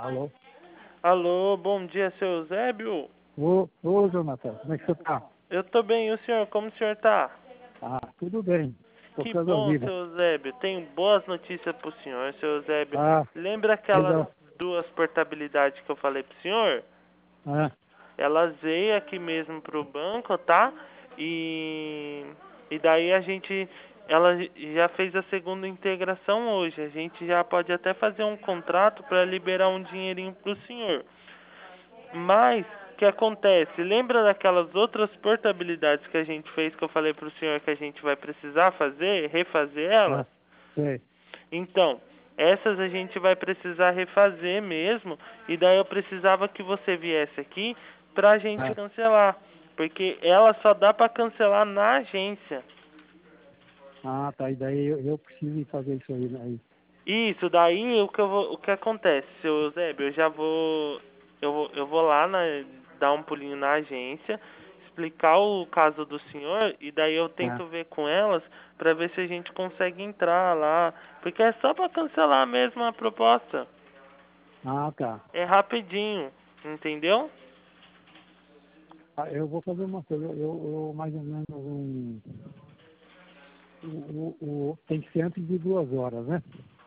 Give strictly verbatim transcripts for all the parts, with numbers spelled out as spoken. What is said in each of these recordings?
Alô? Alô, bom dia, seu Eusébio. Ô, ô, Jonathan, como é que você tá? Eu tô bem, e o senhor? Como o senhor tá? Ah, tudo bem. Que Tocando a bom, vida. seu Eusébio. Tenho boas notícias pro senhor, seu Eusébio. Ah, Lembra aquelas legal. duas portabilidades que eu falei pro senhor? Ah, Elas veio aqui mesmo pro banco, tá? E, e daí a gente, ela já fez a segunda integração hoje. A gente já pode até fazer um contrato para liberar um dinheirinho pro senhor. Mas, o que acontece? Lembra daquelas outras portabilidades que a gente fez, que eu falei pro senhor que a gente vai precisar fazer, refazer elas? ah, sei. Então, essas a gente vai precisar refazer mesmo, e daí eu precisava que você viesse aqui pra gente Ah, cancelar, porque ela só dá pra cancelar na agência. ah, tá. E daí eu, eu preciso ir fazer isso aí, né? Aí. Isso, daí o que, eu vou, o que acontece, seu Eusébio, eu já vou, eu vou, eu vou lá na, dar um pulinho na agência, explicar o caso do senhor, e daí eu Ah, tento ver com elas pra ver se a gente consegue entrar lá, porque é só pra cancelar mesmo a proposta. ah, tá. É rapidinho, entendeu? Ah, eu vou fazer uma coisa. Eu, eu mais ou menos um... O, o, o- tem que ser antes de duas horas, né?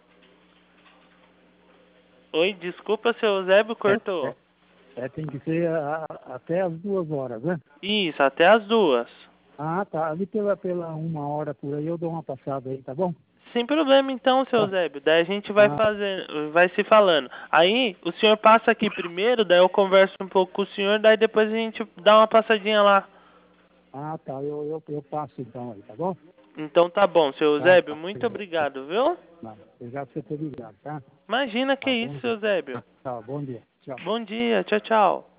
Oi, desculpa, seu Eusébio É, cortou. é, é, tem que ser a- a- até as duas horas, né? Isso, até as duas. Ah, tá. Ali pela, pela uma hora por aí eu dou uma passada aí, tá bom? Sem problema então, seu Tá. Eusébio. Daí a gente vai Ah, fazer, vai se falando. Aí o senhor passa aqui primeiro, daí eu converso um pouco com o senhor, daí depois a gente dá uma passadinha lá. ah, tá. Eu, eu, eu passo então aí, tá bom? Então tá bom, seu Tá, Eusébio, tá. muito Obrigado. Tá. obrigado, viu? Não, obrigado por você ter ligado, tá? Imagina que Tá, isso, bom seu dia. Eusébio. Tá, bom dia. Tchau. Bom dia, tchau, tchau.